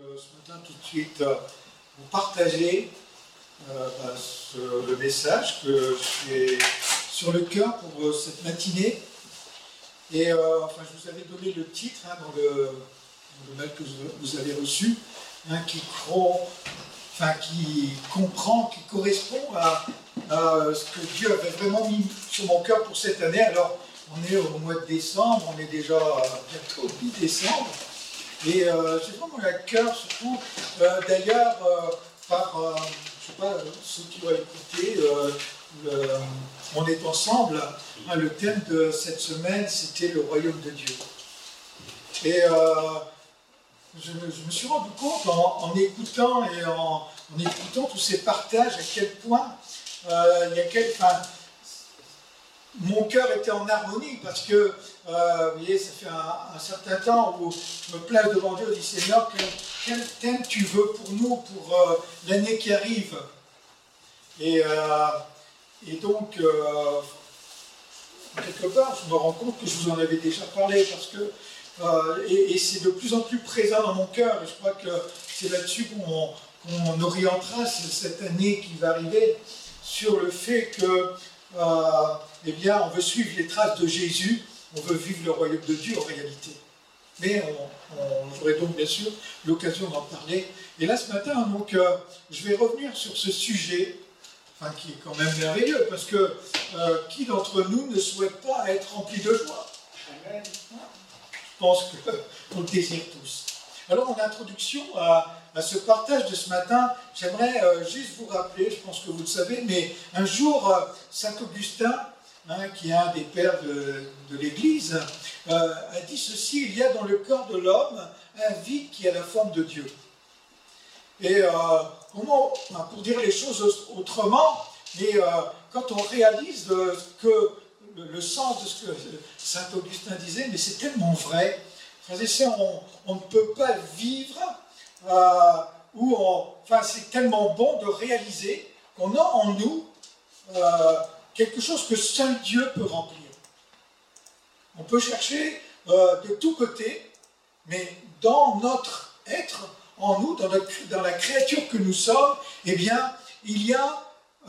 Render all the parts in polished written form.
ce matin tout de suite vous partager le message que j'ai sur le cœur pour cette matinée. Et je vous avais donné le titre dans le mail que vous avez reçu, qui comprend, qui correspond à ce que Dieu avait vraiment mis sur mon cœur pour cette année. Alors, on est au mois de décembre, on est déjà bientôt mi-décembre. Et j'ai vraiment à cœur, surtout, d'ailleurs, par, je sais pas, ceux qui ont écouté, on est ensemble, le thème de cette semaine, c'était le royaume de Dieu. Et je me suis rendu compte en écoutant et en écoutant tous ces partages, à quel point mon cœur était en harmonie, parce que, vous voyez, ça fait un certain temps où je me place devant Dieu et dis, Seigneur, quel thème tu veux pour nous, pour l'année qui arrive. Et donc, quelque part, je me rends compte que je vous en avais déjà parlé, parce que, et c'est de plus en plus présent dans mon cœur, et je crois que c'est là-dessus qu'on orientera cette année qui va arriver, sur le fait que, eh bien, on veut suivre les traces de Jésus, on veut vivre le royaume de Dieu en réalité. Mais j'aurai donc bien sûr l'occasion d'en parler. Et là ce matin, donc, je vais revenir sur ce sujet, qui est quand même merveilleux, parce que qui d'entre nous ne souhaite pas être rempli de joie? Amen. Je pense qu'on le désire tous. Alors en introduction à ce partage de ce matin, j'aimerais juste vous rappeler, je pense que vous le savez, mais un jour, saint Augustin, qui est un des pères de l'Église, a dit ceci: il y a dans le corps de l'homme un vide qui a la forme de Dieu. Et pour dire les choses autrement, mais quand on réalise que le sens de ce que saint Augustin disait, mais c'est tellement vrai, frères et sœurs, on ne peut pas vivre c'est tellement bon de réaliser qu'on a en nous quelque chose que seul Dieu peut remplir. On peut chercher de tous côtés, mais dans notre être, en nous, dans la créature que nous sommes, eh bien, il y a,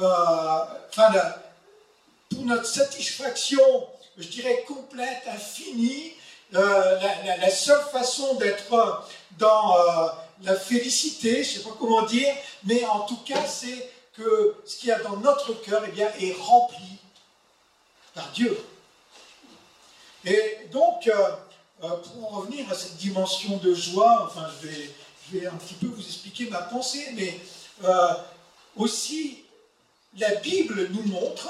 pour notre satisfaction, je dirais complète, infinie, la seule façon d'être dans la félicité, je ne sais pas comment dire, mais en tout cas, c'est que ce qu'il y a dans notre cœur, eh bien, est rempli par Dieu. Et donc, pour en revenir à cette dimension de joie, je vais un petit peu vous expliquer ma pensée, mais aussi, la Bible nous montre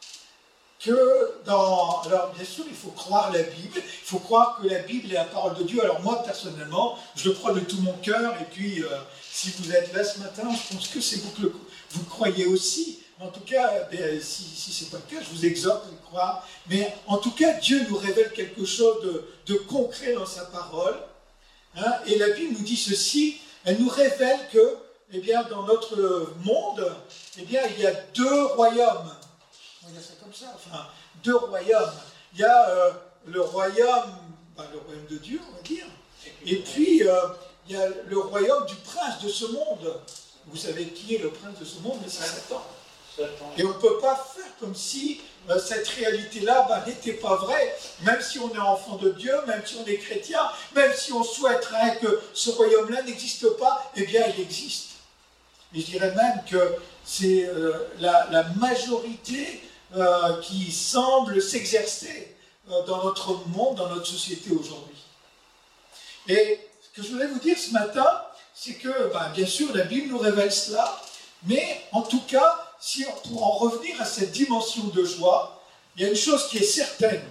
que alors bien sûr, il faut croire la Bible, il faut croire que la Bible est la parole de Dieu. Alors moi, personnellement, je le crois de tout mon cœur, et puis, si vous êtes là ce matin, je pense que c'est vous que vous croyez aussi. En tout cas, si ce n'est pas le cas, je vous exhorte à le croire. Mais en tout cas, Dieu nous révèle quelque chose de concret dans sa parole. Et la Bible nous dit ceci, elle nous révèle que, eh bien, dans notre monde, eh bien, il y a deux royaumes. On va dire ça comme ça, deux royaumes. Il y a le royaume de Dieu, on va dire, et puis il y a le royaume du prince de ce monde. Vous savez qui est le prince de ce monde? Mais c'est Satan. Et on ne peut pas faire comme si cette réalité-là n'était pas vraie, même si on est enfant de Dieu, même si on est chrétien, même si on souhaiterait que ce royaume-là n'existe pas, eh bien il existe. Et je dirais même que c'est la majorité qui semble s'exercer dans notre monde, dans notre société aujourd'hui. Et ce que je voulais vous dire ce matin, c'est que, bien sûr, la Bible nous révèle cela, mais en tout cas, pour en revenir à cette dimension de joie, il y a une chose qui est certaine,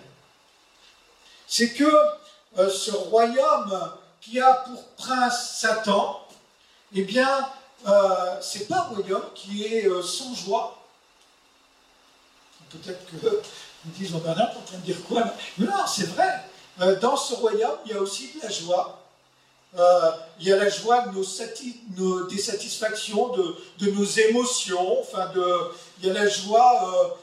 c'est que ce royaume qui a pour prince Satan, eh bien, c'est pas un royaume qui est sans joie. Peut-être que vous dites, Bernard, en train de dire quoi? Mais non, c'est vrai. Dans ce royaume, il y a aussi de la joie. Il y a la joie de des satisfactions, de nos émotions. Il y a la joie,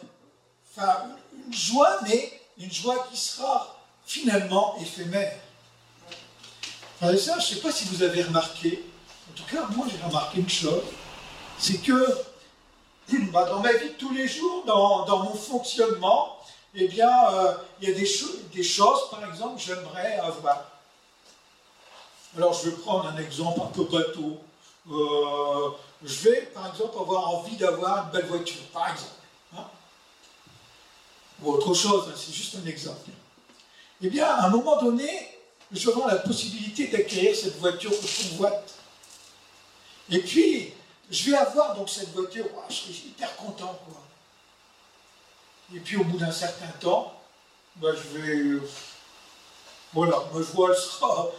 une joie, mais une joie qui sera finalement éphémère. Frères et sœurs, je ne sais pas si vous avez remarqué, En tout cas, moi j'ai remarqué une chose, c'est que dans ma vie de tous les jours, dans mon fonctionnement, eh bien, il y a des choses, par exemple, que j'aimerais avoir. Alors, je vais prendre un exemple un peu bateau. Je vais, par exemple, avoir envie d'avoir une belle voiture, par exemple. Hein, ou autre chose, hein, c'est juste un exemple. Eh bien, à un moment donné, j'aurai la possibilité d'acquérir cette voiture que je convoite. Et puis, je vais avoir donc cette voiture, je serai hyper content, quoi. Et puis, au bout d'un certain temps, je vais... Voilà, ma joie, elle sera...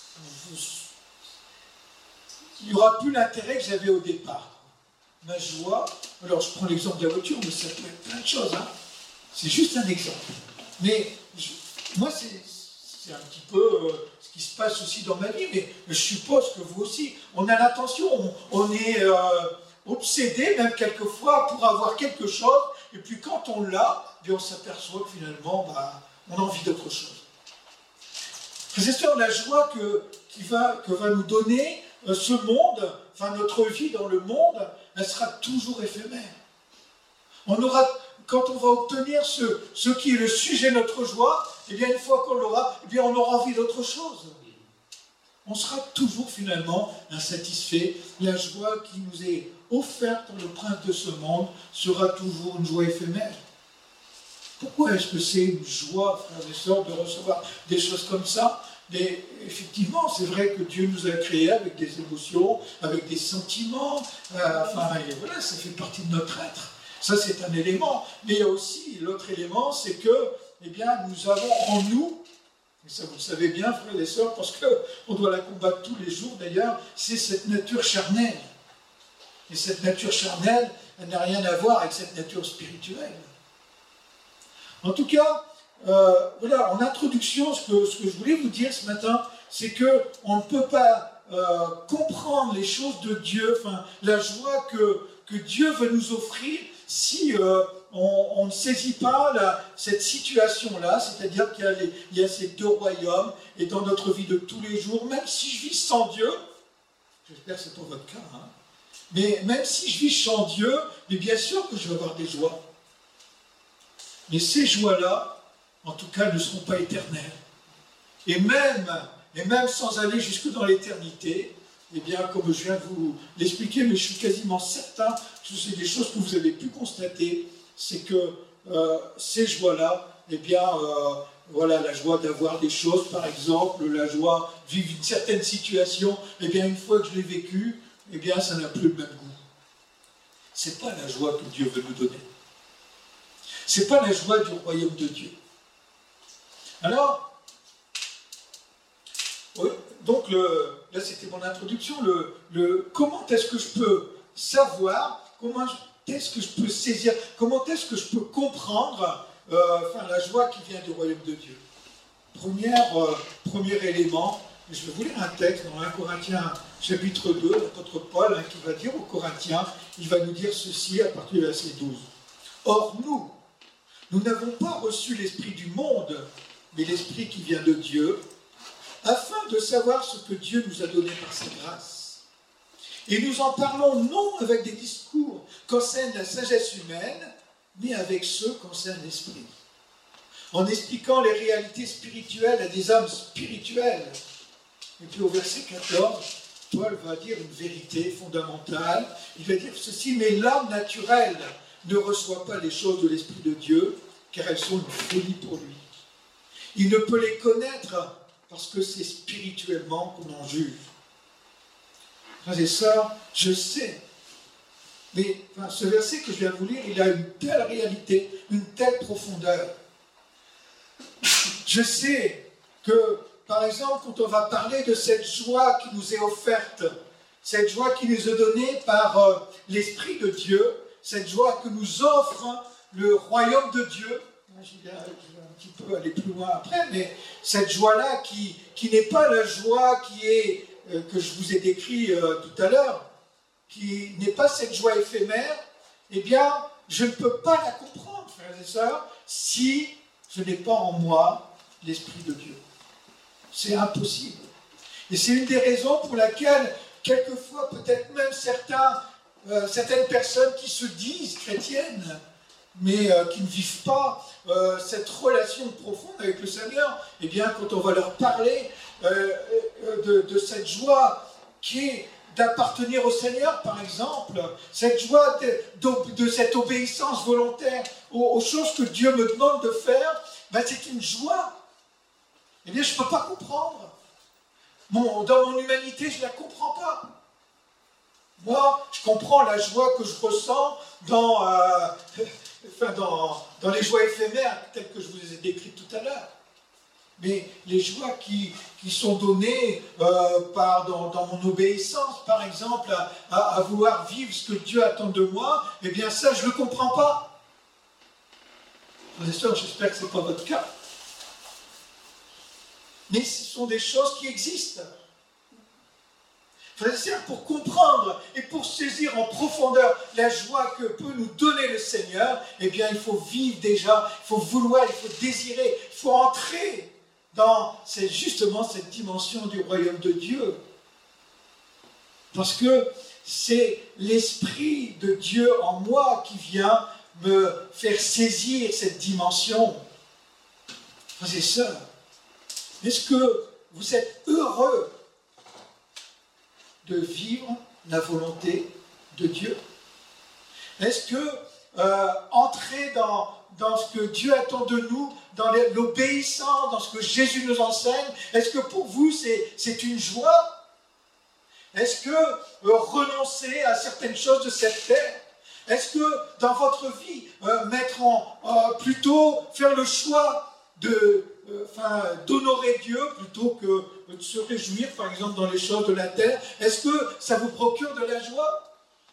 Il n'y aura plus l'intérêt que j'avais au départ. Ma joie... Alors, je prends l'exemple de la voiture, mais ça peut être plein de choses, hein. C'est juste un exemple. Mais, moi, c'est un petit peu ce qui se passe aussi dans ma vie, mais je suppose que vous aussi, on a l'intention, on est obsédé même quelquefois pour avoir quelque chose, et puis quand on l'a, on s'aperçoit que finalement, on a envie d'autre chose. Frères et sœurs, la joie que va nous donner ce monde, enfin notre vie dans le monde, elle sera toujours éphémère. Quand on va obtenir ce qui est le sujet de notre joie, eh bien une fois qu'on l'aura, eh bien on aura envie d'autre chose. On sera toujours finalement insatisfait. La joie qui nous est offerte par le prince de ce monde sera toujours une joie éphémère. Pourquoi est-ce que c'est une joie, frères et sœurs, de recevoir des choses comme ça? Mais effectivement, c'est vrai que Dieu nous a créés avec des émotions, avec des sentiments. Et voilà, ça fait partie de notre être. Ça, c'est un élément. Mais il y a aussi l'autre élément, c'est que, eh bien, nous avons en nous, et ça vous le savez bien, frères et sœurs, parce qu'on doit la combattre tous les jours d'ailleurs, c'est cette nature charnelle. Et cette nature charnelle, elle n'a rien à voir avec cette nature spirituelle. En tout cas, voilà, en introduction, ce que je voulais vous dire ce matin, c'est qu'on ne peut pas comprendre les choses de Dieu, la joie que Dieu veut nous offrir, si on ne saisit pas cette situation-là, c'est-à-dire qu'il y a ces deux royaumes, et dans notre vie de tous les jours, même si je vis sans Dieu, j'espère que c'est pas votre cas, hein, mais même si je vis sans Dieu, mais bien sûr que je vais avoir des joies. Mais ces joies-là, en tout cas, ne seront pas éternelles. Et même sans aller jusque dans l'éternité, eh bien, comme je viens de vous l'expliquer, mais je suis quasiment certain que c'est des choses que vous avez pu constater, c'est que ces joies-là, eh bien, voilà, la joie d'avoir des choses, par exemple, la joie de vivre une certaine situation, eh bien, une fois que je l'ai vécue, eh bien, ça n'a plus le même goût. C'est pas la joie que Dieu veut nous donner. C'est pas la joie du royaume de Dieu. Alors, donc là c'était mon introduction, comment est-ce que je peux savoir, comment est-ce que je peux saisir, comment est-ce que je peux comprendre la joie qui vient du royaume de Dieu. Premier élément, je vais vous lire un texte dans 1 Corinthiens chapitre 2, l'apôtre Paul qui va dire aux Corinthiens, il va nous dire ceci à partir du verset 12. Or nous n'avons pas reçu l'esprit du monde, mais l'esprit qui vient de Dieu, afin de savoir ce que Dieu nous a donné par sa grâce. Et nous en parlons non avec des discours qu'enseigne la sagesse humaine, mais avec ceux qu'enseigne l'esprit. En expliquant les réalités spirituelles à des hommes spirituels. Et puis au verset 14, Paul va dire une vérité fondamentale. Il va dire ceci, mais l'homme naturel ne reçoit pas les choses de l'Esprit de Dieu, car elles sont une folie pour lui. Il ne peut les connaître parce que c'est spirituellement qu'on en juge. Frères et sœurs, je sais, mais ce verset que je viens de vous lire, il a une telle réalité, une telle profondeur. Je sais que, par exemple, quand on va parler de cette joie qui nous est offerte, cette joie qui nous est donnée par l'Esprit de Dieu, cette joie que nous offre le royaume de Dieu, je vais un petit peu aller plus loin après, mais cette joie-là qui n'est pas la joie que je vous ai décrit tout à l'heure, qui n'est pas cette joie éphémère, eh bien, je ne peux pas la comprendre, frères et sœurs, si je n'ai pas en moi l'Esprit de Dieu. C'est impossible. Et c'est une des raisons pour laquelle, quelquefois peut-être même certaines personnes qui se disent chrétiennes, mais qui ne vivent pas cette relation profonde avec le Seigneur, eh bien, quand on va leur parler de cette joie qui est d'appartenir au Seigneur, par exemple, cette joie de cette obéissance volontaire aux choses que Dieu me demande de faire, ben c'est une joie. Eh bien, je ne peux pas comprendre. Dans mon humanité, je ne la comprends pas. Moi, je comprends la joie que je ressens dans les joies éphémères, telles que je vous les ai décrites tout à l'heure. Mais les joies qui sont données dans mon obéissance, par exemple, à vouloir vivre ce que Dieu attend de moi, eh bien ça, je ne le comprends pas. Frères et sœurs, j'espère que ce n'est pas votre cas. Mais ce sont des choses qui existent. Frères et sœurs, pour comprendre et pour saisir en profondeur la joie que peut nous donner le Seigneur, eh bien, il faut vivre déjà, il faut vouloir, il faut désirer, il faut entrer dans justement cette dimension du royaume de Dieu. Parce que c'est l'Esprit de Dieu en moi qui vient me faire saisir cette dimension. Frères et sœurs, est-ce que vous êtes heureux de vivre la volonté de Dieu? Est-ce que entrer dans ce que Dieu attend de nous, dans l'obéissance, dans ce que Jésus nous enseigne, est-ce que pour vous c'est une joie? Est-ce que renoncer à certaines choses de cette terre? Est-ce que dans votre vie, plutôt faire le choix d'honorer Dieu plutôt que de se réjouir, par exemple, dans les choses de la terre, est-ce que ça vous procure de la joie?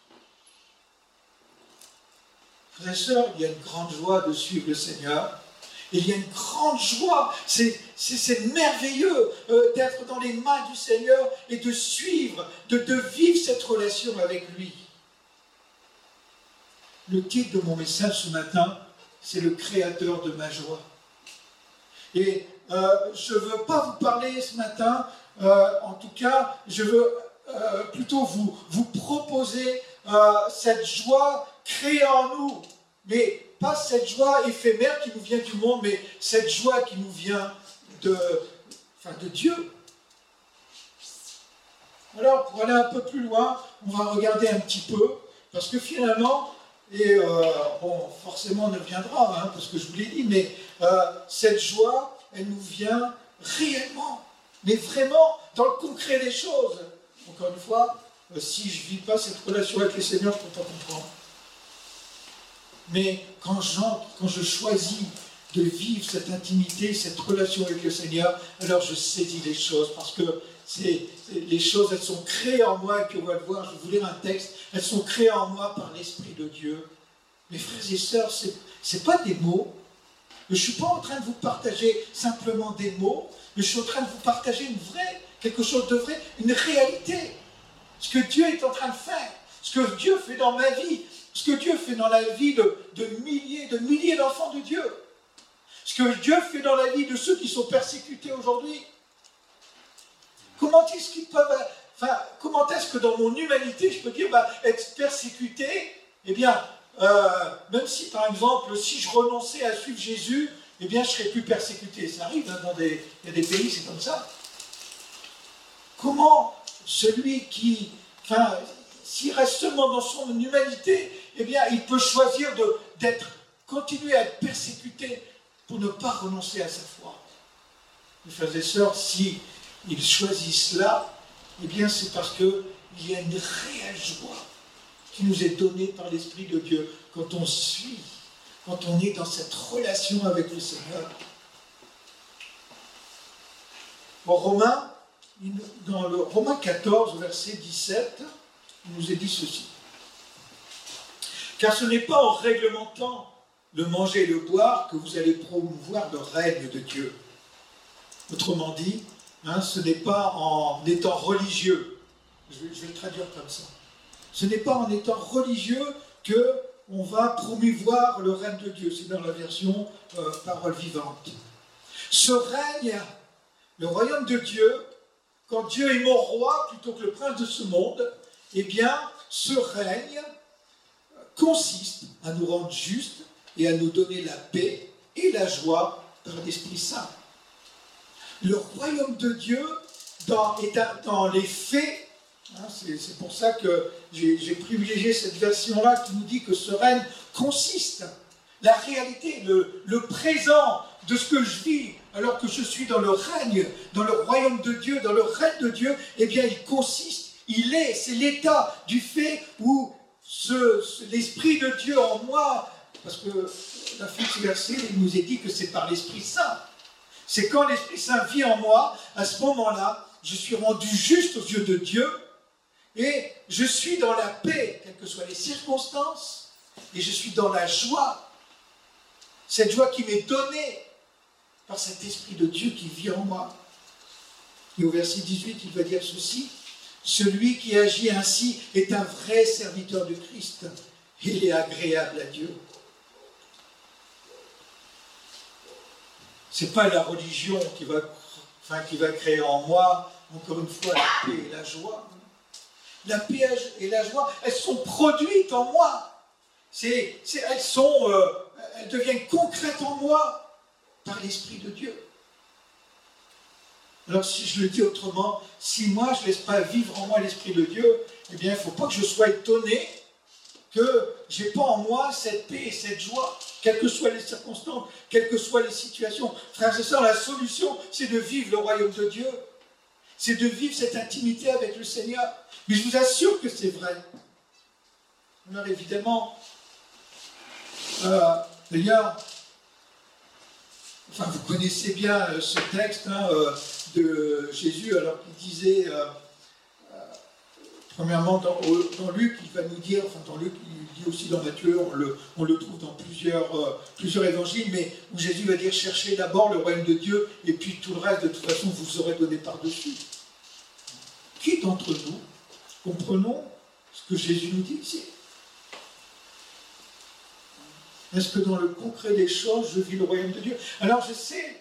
Frères et sœurs, il y a une grande joie de suivre le Seigneur. Il y a une grande joie, c'est merveilleux d'être dans les mains du Seigneur et de suivre, de vivre cette relation avec lui. Le titre de mon message ce matin, c'est le Créateur de ma joie. Et je ne veux pas vous parler ce matin, en tout cas, je veux plutôt vous proposer cette joie créée en nous, mais pas cette joie éphémère qui nous vient du monde, mais cette joie qui nous vient de Dieu. Alors, pour aller un peu plus loin, on va regarder un petit peu, parce que finalement, forcément on y viendra, parce que je vous l'ai dit, mais cette joie, elle nous vient réellement, mais vraiment dans le concret des choses. Encore une fois, si je ne vis pas cette relation avec le Seigneur, je ne peux pas comprendre. Mais quand je choisis de vivre cette intimité, cette relation avec le Seigneur, alors je saisis les choses, parce que les choses, elles sont créées en moi, et puis on va le voir, je vais vous lire un texte, elles sont créées en moi par l'Esprit de Dieu. Mes frères et sœurs, ce n'est pas des mots. Je ne suis pas en train de vous partager simplement des mots, mais je suis en train de vous partager quelque chose de vrai, une réalité. Ce que Dieu est en train de faire, ce que Dieu fait dans ma vie, ce que Dieu fait dans la vie de milliers d'enfants de Dieu, ce que Dieu fait dans la vie de ceux qui sont persécutés aujourd'hui. Comment est-ce que dans mon humanité, je peux dire, être persécuté, eh bien, même si, par exemple, si je renonçais à suivre Jésus, eh bien, je ne serais plus persécuté. Ça arrive, il y a des pays, c'est comme ça. Comment celui qui, s'il reste seulement dans son humanité, eh bien, il peut choisir continuer à être persécuté pour ne pas renoncer à sa foi. Mes frères et sœurs, si ils choisissent cela, eh bien, c'est parce qu'il y a une réelle joie qui nous est donnée par l'Esprit de Dieu quand on suit, quand on est dans cette relation avec le Seigneur. Dans le Romains 14, verset 17, il nous est dit ceci. Car ce n'est pas en réglementant le manger et le boire que vous allez promouvoir le règne de Dieu. Autrement dit, ce n'est pas en étant religieux, je vais le traduire comme ça, ce n'est pas en étant religieux qu'on va promouvoir le règne de Dieu, c'est dans la version parole vivante. Ce règne, le royaume de Dieu, quand Dieu est mon roi plutôt que le prince de ce monde, eh bien, ce règne consiste à nous rendre justes et à nous donner la paix et la joie par l'Esprit Saint. Le royaume de Dieu, dans les faits, hein, c'est pour ça que j'ai privilégié cette version-là qui nous dit que ce règne consiste, la réalité, le présent de ce que je vis, alors que je suis dans le règne, dans le royaume de Dieu, dans le règne de Dieu, eh bien il consiste, c'est l'état du fait où l'Esprit de Dieu en moi, parce que la fin de ce verset, il nous est dit que c'est par l'Esprit Saint. C'est quand l'Esprit Saint vit en moi, à ce moment-là, je suis rendu juste aux yeux de Dieu et je suis dans la paix, quelles que soient les circonstances, et je suis dans la joie. Cette joie qui m'est donnée par cet Esprit de Dieu qui vit en moi. Et au verset 18, il va dire ceci: celui qui agit ainsi est un vrai serviteur de Christ. Il est agréable à Dieu. Ce n'est pas la religion qui va créer en moi, encore une fois, la paix et la joie. La paix et la joie, elles sont produites en moi. Elles deviennent concrètes en moi par l'Esprit de Dieu. Alors si je le dis autrement, si moi je ne laisse pas vivre en moi l'Esprit de Dieu, eh bien il ne faut pas que je sois étonné que je n'ai pas en moi cette paix et cette joie, quelles que soient les circonstances, quelles que soient les situations. Frères et sœurs, la solution, c'est de vivre le royaume de Dieu. C'est de vivre cette intimité avec le Seigneur. Mais je vous assure que c'est vrai. Alors évidemment, d'ailleurs, vous connaissez bien ce texte de Jésus, alors qu'il disait, premièrement dans Luc, il va nous dire, dans Luc, il dit aussi dans Matthieu, on le trouve dans plusieurs évangiles, mais où Jésus va dire, cherchez d'abord le royaume de Dieu, et puis tout le reste, de toute façon, vous aurez donné par-dessus. Qui d'entre nous comprenons ce que Jésus nous dit ici? Est-ce que dans le concret des choses, je vis le royaume de Dieu? Alors je sais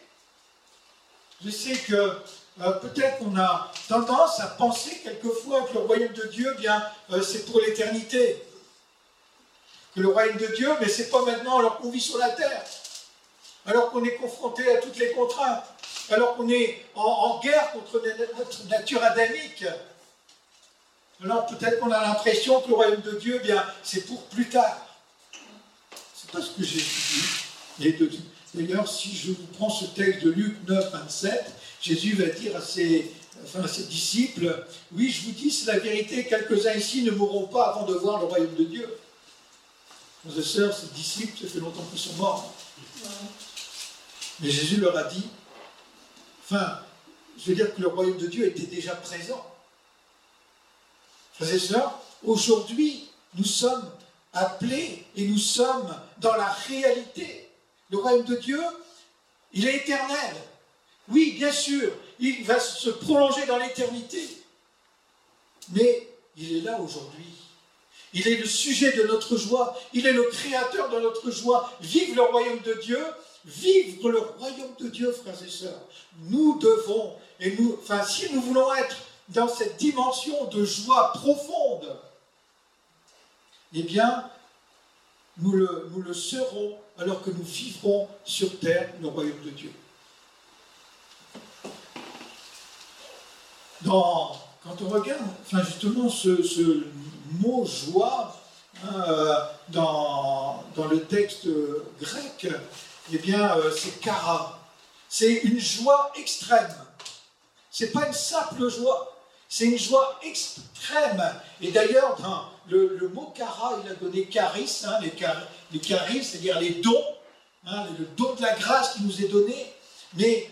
que peut-être qu'on a tendance à penser quelquefois que le royaume de Dieu, c'est pour l'éternité. Que le royaume de Dieu, mais c'est pas maintenant alors qu'on vit sur la terre, alors qu'on est confronté à toutes les contraintes, alors qu'on est en guerre contre notre nature adamique. Alors peut-être qu'on a l'impression que le royaume de Dieu, c'est pour plus tard. C'est pas ce que Jésus dit. D'ailleurs, si je vous prends ce texte de Luc 9, 27, Jésus va dire à ses disciples, oui, je vous dis, c'est la vérité, quelques-uns ici ne mourront pas avant de voir le royaume de Dieu. Frères et sœurs, ces disciples, ça fait longtemps qu'ils sont morts. Mais Jésus leur a dit, je veux dire que le royaume de Dieu était déjà présent. Frères et sœurs, aujourd'hui, nous sommes appelés et nous sommes dans la réalité. Le royaume de Dieu, il est éternel. Oui, bien sûr, il va se prolonger dans l'éternité. Mais il est là aujourd'hui. Il est le sujet de notre joie. Il est le créateur de notre joie. Vive le royaume de Dieu. Vivre le royaume de Dieu, frères et sœurs. Nous devons, si nous voulons être dans cette dimension de joie profonde, eh bien, nous le serons alors que nous vivrons sur terre le royaume de Dieu. Quand on regarde, justement, ce mot joie dans le texte grec, eh bien, c'est kara. C'est une joie extrême. C'est pas une simple joie, c'est une joie extrême. Et d'ailleurs, le mot kara, il a donné charis, les charis, c'est-à-dire les dons, le don de la grâce qui nous est donné. Mais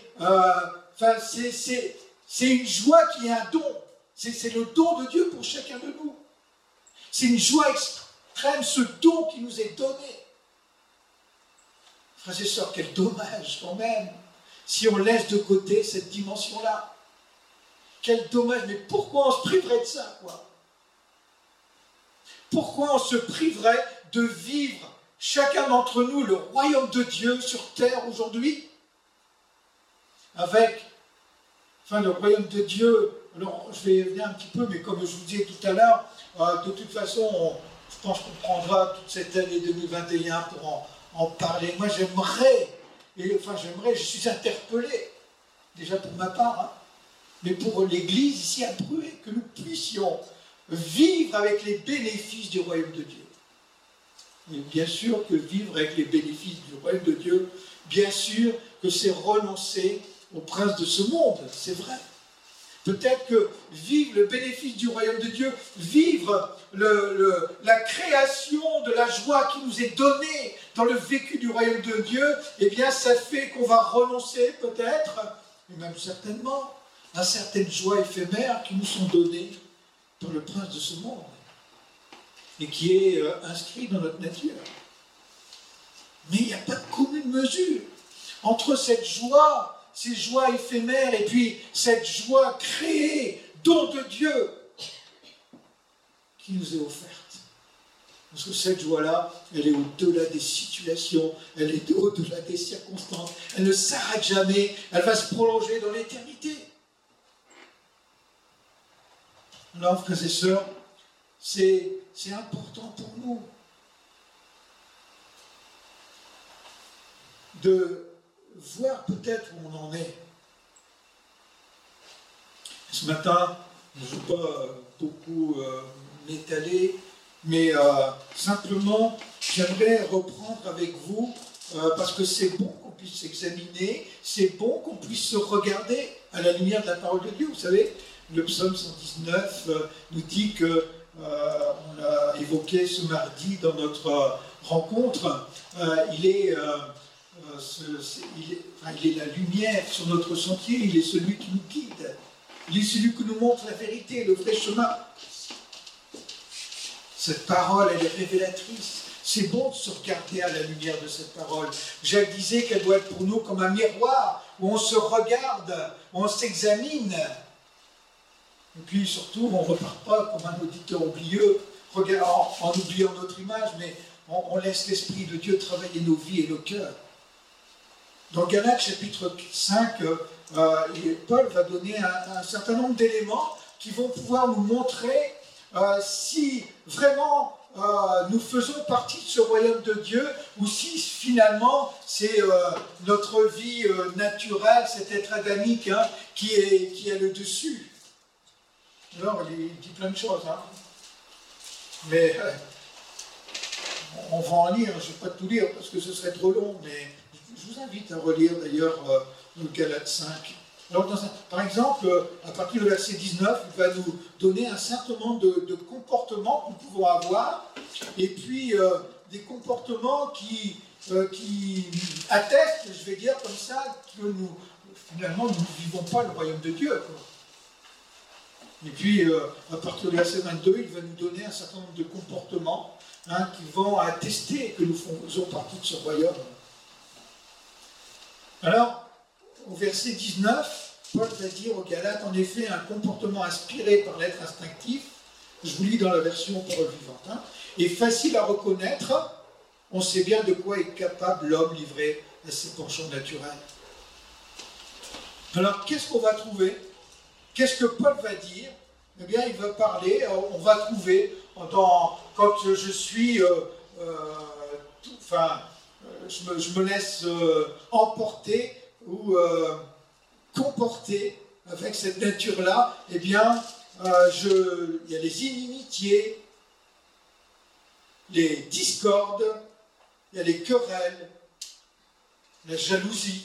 c'est une joie qui est un don. C'est le don de Dieu pour chacun de nous. C'est une joie extrême, ce don qui nous est donné. Frères et sœurs, quel dommage quand même, si on laisse de côté cette dimension-là. Quel dommage, mais pourquoi on se priverait de ça, quoi? Pourquoi on se priverait de vivre, chacun d'entre nous, le royaume de Dieu sur terre aujourd'hui? Avec, le royaume de Dieu alors je vais venir un petit peu, mais comme je vous disais tout à l'heure, de toute façon, je pense qu'on prendra toute cette année 2021 pour en parler. Moi, j'aimerais, je suis interpellé, déjà pour ma part, hein, mais pour l'Église ici à Pruet, que nous puissions vivre avec les bénéfices du royaume de Dieu. Et bien sûr que vivre avec les bénéfices du royaume de Dieu, bien sûr que c'est renoncer au prince de ce monde, c'est vrai. Peut-être que vivre le bénéfice du royaume de Dieu, vivre la création de la joie qui nous est donnée dans le vécu du royaume de Dieu, eh bien ça fait qu'on va renoncer peut-être, et même certainement, à certaines joies éphémères qui nous sont données par le prince de ce monde et qui est inscrit dans notre nature. Mais il n'y a pas de commune mesure entre cette joie, ces joies éphémères, et puis cette joie créée, don de Dieu, qui nous est offerte. Parce que cette joie-là, elle est au-delà des situations, elle est au-delà des circonstances, elle ne s'arrête jamais, elle va se prolonger dans l'éternité. Alors, frères et sœurs, c'est important pour nous de voir peut-être où on en est. Ce matin, je ne veux pas beaucoup m'étaler, mais simplement, j'aimerais reprendre avec vous, parce que c'est bon qu'on puisse s'examiner, c'est bon qu'on puisse se regarder à la lumière de la parole de Dieu. Vous savez, le psaume 119 nous dit que, on l'a évoqué ce mardi dans notre rencontre, il est la lumière sur notre sentier, il est celui qui nous guide, il est celui qui nous montre la vérité, le vrai chemin. Cette parole, elle est révélatrice. C'est bon de se regarder à la lumière de cette parole. Jacques disait qu'elle doit être pour nous comme un miroir, où on se regarde, où on s'examine. Et puis surtout, on ne repart pas comme un auditeur oublieux, en oubliant notre image, mais on laisse l'Esprit de Dieu travailler nos vies et nos cœurs. Dans Galates chapitre 5, Paul va donner un certain nombre d'éléments qui vont pouvoir nous montrer si vraiment nous faisons partie de ce royaume de Dieu ou si finalement c'est notre vie naturelle, cet être adamique hein, qui a le dessus. Alors il dit plein de choses, hein. Mais on va en lire, je ne vais pas tout lire parce que ce serait trop long, mais je vous invite à relire d'ailleurs le Galates 5. Alors, par exemple, à partir du verset 19, il va nous donner un certain nombre de comportements que nous pouvons avoir, et puis des comportements qui attestent, je vais dire comme ça, que finalement, nous ne vivons pas le royaume de Dieu, quoi. Et puis, à partir du verset 22, il va nous donner un certain nombre de comportements hein, qui vont attester que nous faisons partie de ce royaume. Alors, au verset 19, Paul va dire aux Galates, en effet, un comportement inspiré par l'être instinctif, je vous lis dans la version parole vivante, hein, est facile à reconnaître, on sait bien de quoi est capable l'homme livré à ses penchants naturels. Alors, qu'est-ce qu'on va trouver? Qu'est-ce que Paul va dire? Eh bien, il va parler, on va trouver, quand je suis, je me laisse emporter ou comporter avec cette nature-là, eh bien, il y a les inimitiés, les discordes, il y a les querelles, la jalousie.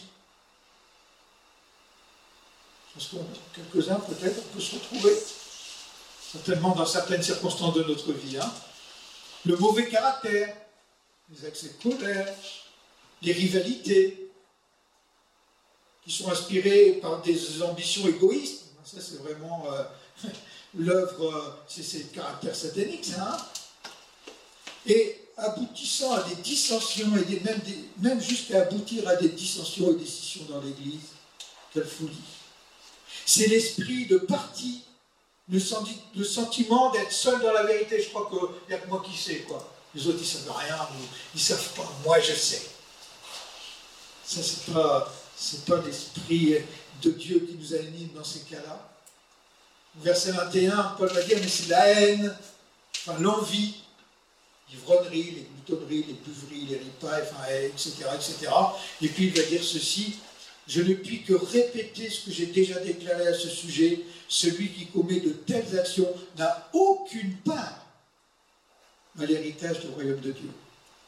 Parce que quelques-uns, peut-être, on peut se retrouver, certainement dans certaines circonstances de notre vie. Hein. Le mauvais caractère, les accès de colère, les rivalités, qui sont inspirées par des ambitions égoïstes. Ça, c'est vraiment l'œuvre, c'est le caractère satanique, ça. Hein. Et aboutissant à des dissensions, et même jusqu'à aboutir à des dissensions et des scissions dans l'Église. Quelle folie! C'est l'esprit de parti, le sentiment d'être seul dans la vérité. Je crois qu'il n'y a que moi qui sais, quoi. Les autres, ils ne savent rien, ou ils ne savent pas. Moi, je sais. Ça, c'est pas l'esprit de Dieu qui nous anime dans ces cas-là. Verset 21, Paul va dire, mais c'est la haine, enfin l'envie, l'ivrognerie, les gloutonneries, les buveries, les ripailles, enfin, etc., etc. Et puis il va dire ceci, je ne puis que répéter ce que j'ai déjà déclaré à ce sujet, celui qui commet de telles actions n'a aucune part à l'héritage du royaume de Dieu.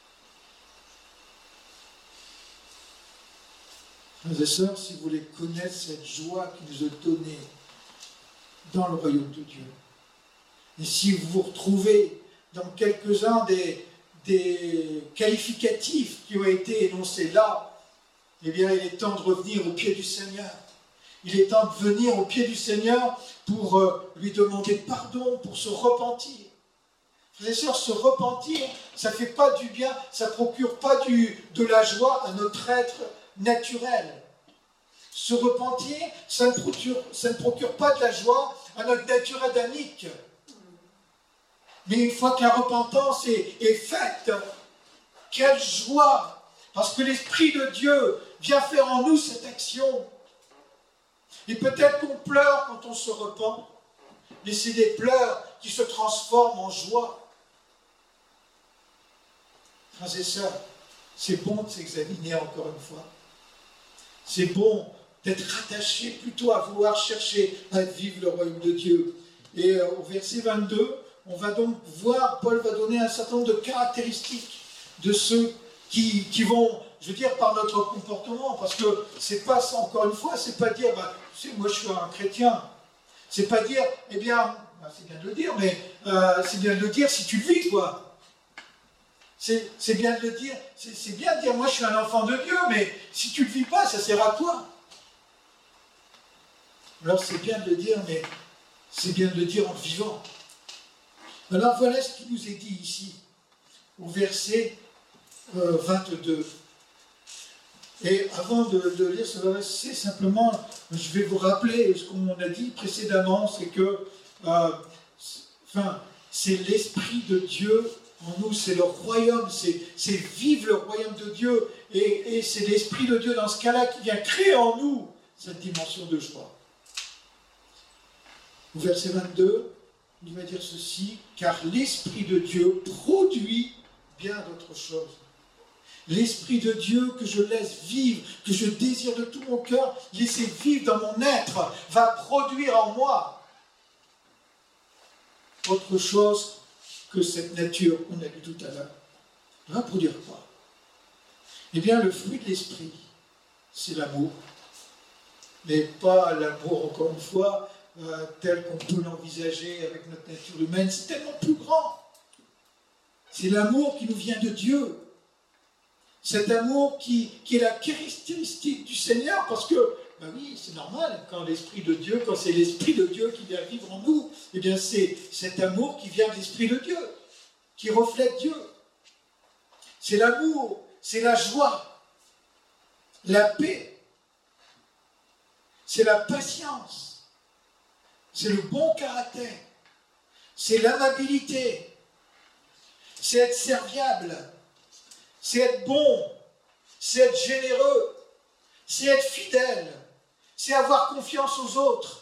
Frères et sœurs, si vous voulez connaître cette joie qui nous est donnée dans le royaume de Dieu, et si vous vous retrouvez dans quelques-uns des qualificatifs qui ont été énoncés là, eh bien, il est temps de revenir au pied du Seigneur. Il est temps de venir au pied du Seigneur pour lui demander pardon, pour se repentir. Frères et sœurs, se repentir, ça ne fait pas du bien, ça ne procure pas de la joie à notre être naturel. Se repentir, ça ne procure pas de la joie à notre nature adamique. Mais une fois que la repentance est faite, quelle joie! Parce que l'Esprit de Dieu vient faire en nous cette action. Et peut-être qu'on pleure quand on se repent, mais c'est des pleurs qui se transforment en joie. Frères et sœurs, c'est bon de s'examiner encore une fois. C'est bon d'être attaché plutôt à vouloir chercher à vivre le royaume de Dieu. Et au verset 22, on va donc voir, Paul va donner un certain nombre de caractéristiques de ceux qui vont, je veux dire, par notre comportement, parce que c'est pas, encore une fois, c'est pas dire, tu sais, moi je suis un chrétien. C'est pas dire, eh bien, c'est bien de le dire, mais c'est bien de le dire si tu le vis, quoi. C'est bien de le dire, c'est bien de dire, moi je suis un enfant de Dieu, mais si tu ne le vis pas, ça sert à quoi? Alors c'est bien de le dire, mais c'est bien de le dire en le vivant. Alors voilà ce qui nous est dit ici, au verset 22. Et avant de lire ce verset, simplement, je vais vous rappeler ce qu'on a dit précédemment, c'est que c'est l'Esprit de Dieu en nous, c'est le royaume, c'est vivre le royaume de Dieu, et c'est l'Esprit de Dieu dans ce cas-là qui vient créer en nous cette dimension de joie. Au verset 22, il va dire ceci, car l'Esprit de Dieu produit bien d'autres choses. L'Esprit de Dieu que je laisse vivre, que je désire de tout mon cœur, laisser vivre dans mon être, va produire en moi autre chose que cette nature qu'on a vu tout à l'heure. Va produire quoi? Eh bien, le fruit de l'Esprit, c'est l'amour. Mais pas l'amour, encore une fois, tel qu'on peut l'envisager avec notre nature humaine, c'est tellement plus grand. C'est l'amour qui nous vient de Dieu. Cet amour qui est la caractéristique du Seigneur, parce que, ben oui, c'est normal, quand l'Esprit de Dieu, quand c'est l'Esprit de Dieu qui vient vivre en nous, eh bien c'est cet amour qui vient de l'Esprit de Dieu, qui reflète Dieu. C'est l'amour, c'est la joie, la paix, c'est la patience, c'est le bon caractère, c'est l'amabilité, c'est être serviable, c'est être bon, c'est être généreux, c'est être fidèle, c'est avoir confiance aux autres.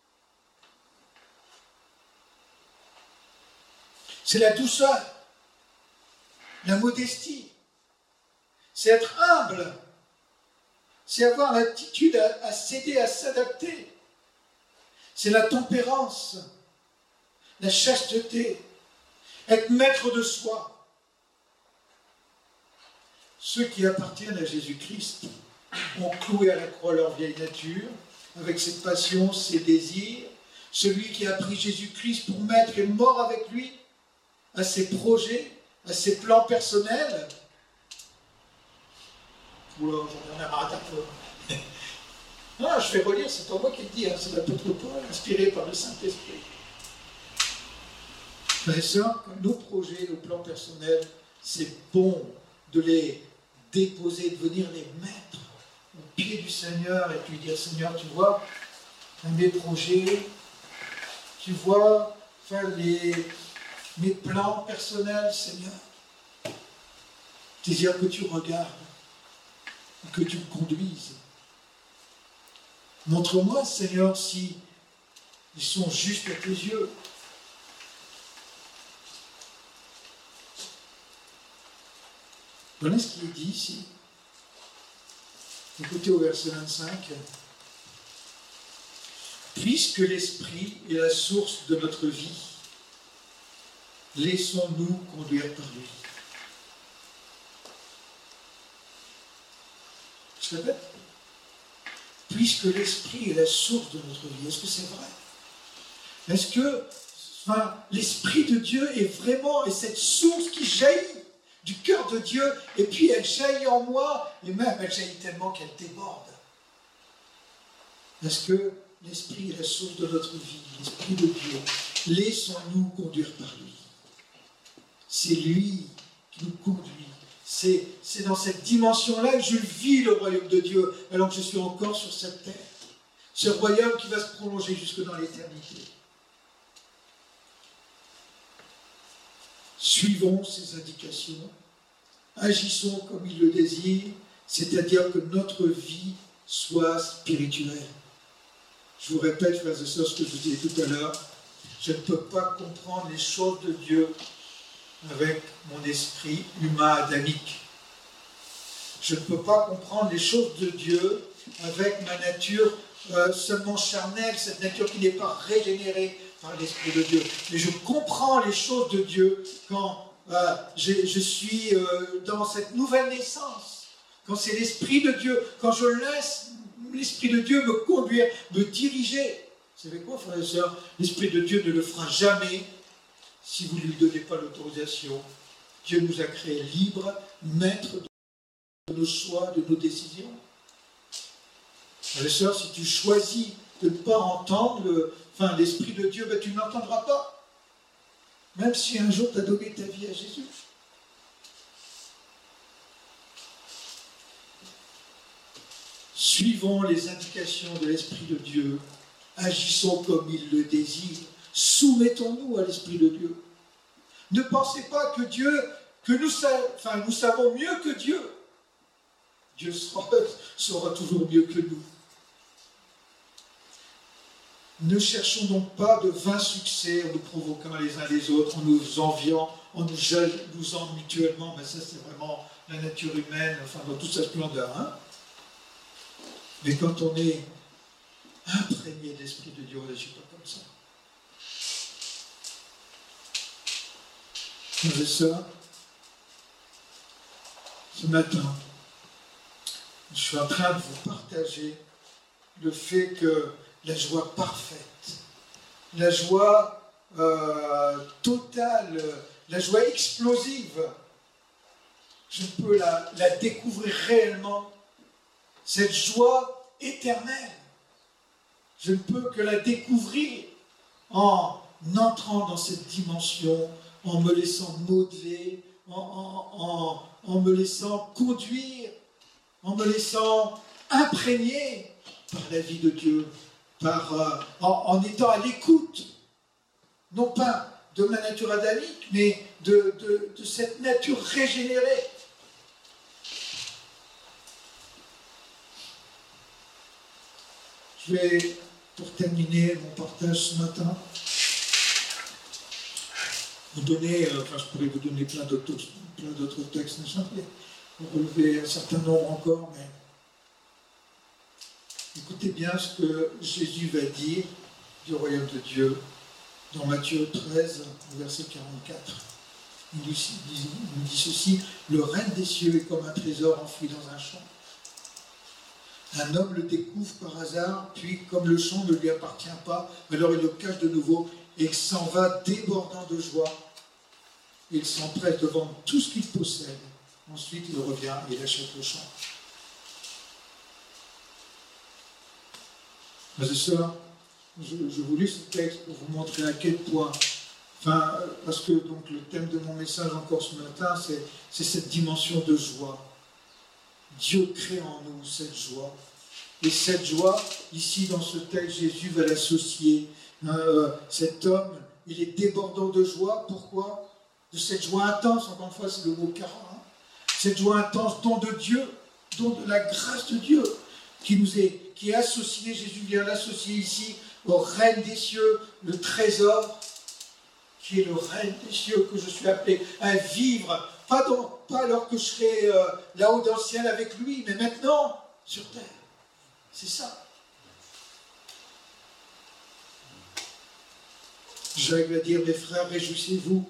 C'est la douceur, la modestie, c'est être humble, c'est avoir l'attitude à céder, à s'adapter. C'est la tempérance, la chasteté, être maître de soi. Ceux qui appartiennent à Jésus-Christ ont cloué à la croix leur vieille nature, avec ses passions, ses désirs. Celui qui a pris Jésus-Christ pour maître est mort avec lui, à ses projets, à ses plans personnels. Oula, j'en ai marre un peu. Non, je vais relire, c'est pas moi qui le dis, c'est l'apôtre Paul, inspiré par le Saint-Esprit. Frères et sœurs, nos projets, nos plans personnels, c'est bon de les déposer, de venir les mettre au pied du Seigneur et puis dire, Seigneur, tu vois, mes projets, tu vois, mes plans personnels, Seigneur, je désire que tu regardes, que tu me conduises. Montre-moi, Seigneur, si Ils sont justes à tes yeux. Voilà ce qui est dit ici. Écoutez au verset 25. Puisque l'Esprit est la source de notre vie, laissons-nous conduire par lui. Je répète. Puisque l'Esprit est la source de notre vie. Est-ce que c'est vrai? Est-ce que l'Esprit de Dieu est vraiment cette source qui jaillit du cœur de Dieu, et puis elle jaillit en moi, et même elle jaillit tellement qu'elle déborde? Est-ce que l'Esprit est la source de notre vie, l'Esprit de Dieu? Laissons-nous conduire par lui. C'est lui qui nous conduit. C'est dans cette dimension-là que je vis le royaume de Dieu, alors que je suis encore sur cette terre. Ce royaume qui va se prolonger jusque dans l'éternité. Suivons ses indications, agissons comme il le désire, c'est-à-dire que notre vie soit spirituelle. Je vous répète, frères et sœurs, ce que je vous disais tout à l'heure, je ne peux pas comprendre les choses de Dieu avec mon esprit humain adamique. Je ne peux pas comprendre les choses de Dieu avec ma nature seulement charnelle, cette nature qui n'est pas régénérée par l'Esprit de Dieu. Mais je comprends les choses de Dieu quand je suis dans cette nouvelle naissance, quand c'est l'Esprit de Dieu, quand je laisse l'Esprit de Dieu me conduire, me diriger. Vous savez quoi, frères et sœurs? L'Esprit de Dieu ne le fera jamais si vous ne lui donnez pas l'autorisation. Dieu nous a créés libres, maîtres de nos choix, de nos décisions. Frères et sœurs, si tu choisis de ne pas entendre l'Esprit de Dieu, ben, tu ne l'entendras pas. Même si un jour tu as donné ta vie à Jésus. Suivons les indications de l'Esprit de Dieu. Agissons comme il le désire. Soumettons-nous à l'Esprit de Dieu. Ne pensez pas que nous savons mieux que Dieu. Dieu saura toujours mieux que nous. Ne cherchons donc pas de vains succès en nous provoquant les uns les autres, en nous enviant, en nous jalousant mutuellement. Mais ça, c'est vraiment la nature humaine, dans toute sa splendeur. Hein. Mais quand on est imprégné de l'Esprit de Dieu, on n'agit pas comme ça. Frères et sœurs, ce matin, je suis en train de vous partager le fait que la joie parfaite, la joie totale, la joie explosive, je peux la découvrir réellement. Cette joie éternelle, je ne peux que la découvrir en entrant dans cette dimension, en me laissant modeler, en me laissant conduire, en me laissant imprégner par la vie de Dieu, en étant à l'écoute, non pas de ma nature adamique, mais de cette nature régénérée. Je vais, pour terminer mon partage ce matin, vous donner, je pourrais vous donner plein d'autres textes, pour relever un certain nombre encore, mais écoutez bien ce que Jésus va dire du royaume de Dieu dans Matthieu 13, verset 44. Il nous dit ceci: le règne des cieux est comme un trésor enfoui dans un champ. Un homme le découvre par hasard, puis comme le champ ne lui appartient pas, alors il le cache de nouveau et s'en va débordant de joie. Il s'empresse de vendre tout ce qu'il possède. Ensuite, il revient et il achète le champ. Frères et sœurs, je vous lis ce texte pour vous montrer à quel point, parce que donc, le thème de mon message encore ce matin, c'est cette dimension de joie. Dieu crée en nous cette joie. Et cette joie, ici dans ce texte, Jésus va l'associer. Cet homme, il est débordant de joie. Pourquoi? De cette joie intense, encore une fois, c'est le mot carat. Hein. Cette joie intense, don de Dieu, don de la grâce de Dieu, qui est associée, Jésus vient l'associer ici au règne des cieux, le trésor, qui est le règne des cieux, que je suis appelé à vivre, pas alors que je serai là-haut dans le ciel avec lui, mais maintenant, sur terre. C'est ça. Jacques va dire, mes frères, réjouissez-vous.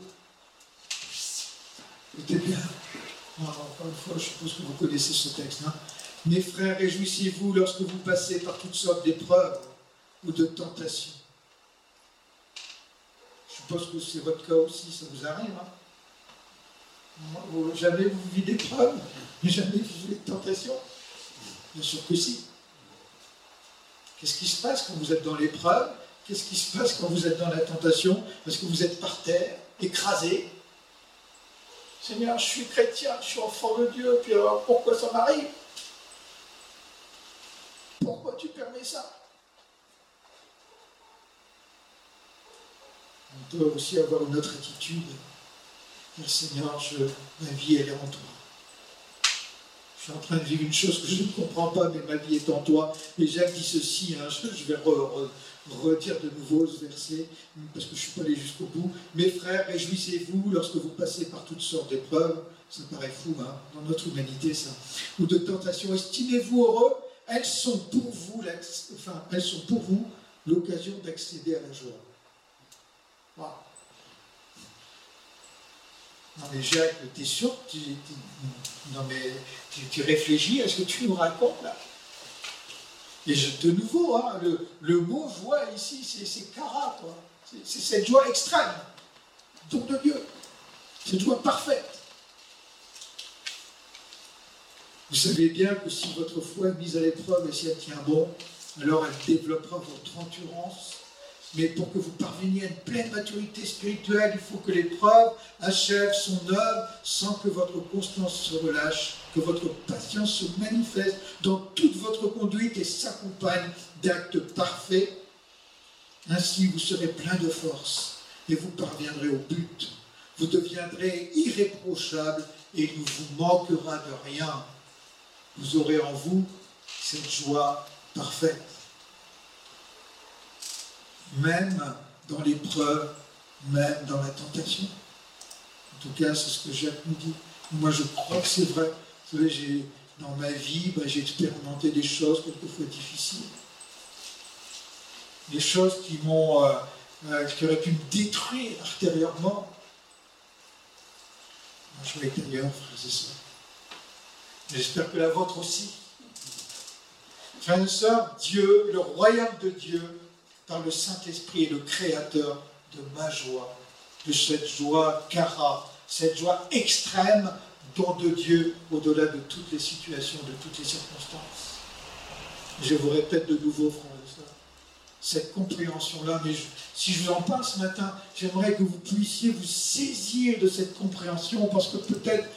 Écoutez bien. Encore une fois, je suppose que vous connaissez ce texte. Hein. Mes frères, réjouissez-vous lorsque vous passez par toutes sortes d'épreuves ou de tentations. Je suppose que c'est votre cas aussi, ça vous arrive. Hein. Jamais vous vivez d'épreuves, mais jamais vous vivez de tentations. Bien sûr que si. Qu'est-ce qui se passe quand vous êtes dans l'épreuve? Qu'est-ce qui se passe quand vous êtes dans la tentation? Parce que vous êtes par terre, écrasé. Seigneur, je suis chrétien, je suis enfant de Dieu, puis alors pourquoi ça m'arrive? Pourquoi tu permets ça? On doit aussi avoir une autre attitude. Dire, Seigneur, ma vie, elle est en toi. Je suis en train de vivre une chose que je ne comprends pas, mais ma vie est en toi. Et Jacques dit ceci, hein, je vais redire de nouveau ce verset, parce que je ne suis pas allé jusqu'au bout. Mes frères, réjouissez-vous lorsque vous passez par toutes sortes d'épreuves. Ça paraît fou, hein, dans notre humanité, ça. Ou de tentations. Estimez-vous heureux. Elles sont pour vous l'occasion d'accéder à la joie. Wow. Non mais Jacques, t'es sûr que tu réfléchis à ce que tu nous racontes là? Et de nouveau, hein, le mot joie ici, c'est kara, quoi. C'est cette joie extrême, don de Dieu, cette joie parfaite. Vous savez bien que si votre foi est mise à l'épreuve et si elle tient bon, alors elle développera votre endurance. Mais pour que vous parveniez à une pleine maturité spirituelle, il faut que l'épreuve achève son œuvre sans que votre constance se relâche, que votre patience se manifeste dans toute votre conduite et s'accompagne d'actes parfaits. Ainsi, vous serez plein de force et vous parviendrez au but. Vous deviendrez irréprochable et il ne vous manquera de rien. Vous aurez en vous cette joie parfaite. Même dans l'épreuve, même dans la tentation. En tout cas, c'est ce que Jacques nous dit. Moi, je crois que c'est vrai. Vous savez, dans ma vie, j'ai expérimenté des choses quelquefois difficiles. Des choses qui auraient pu me détruire intérieurement. Moi, je vais être ailleurs, frères et sœurs. J'espère que la vôtre aussi. Frères et sœurs, Dieu, le royaume de Dieu, par le Saint-Esprit est le créateur de ma joie, de cette joie kara, cette joie extrême don de Dieu au-delà de toutes les situations, de toutes les circonstances. Je vous répète de nouveau, frères et sœurs, cette compréhension-là, mais si je vous en parle ce matin, j'aimerais que vous puissiez vous saisir de cette compréhension, parce que peut-être